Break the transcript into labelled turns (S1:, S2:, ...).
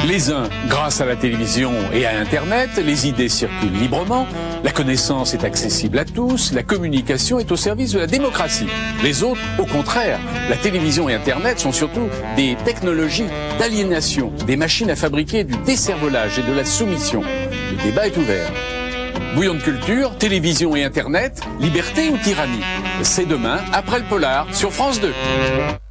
S1: Les uns, grâce à la télévision et à Internet, les idées circulent librement, la connaissance est accessible à tous, la communication est au service de la démocratie. Les autres, au contraire, la télévision et Internet sont surtout des technologies d'aliénation, des machines à fabriquer du décervelage et de la soumission. Le débat est ouvert. Bouillon de culture, télévision et Internet, liberté ou tyrannie? C'est demain, après le polar, sur France 2.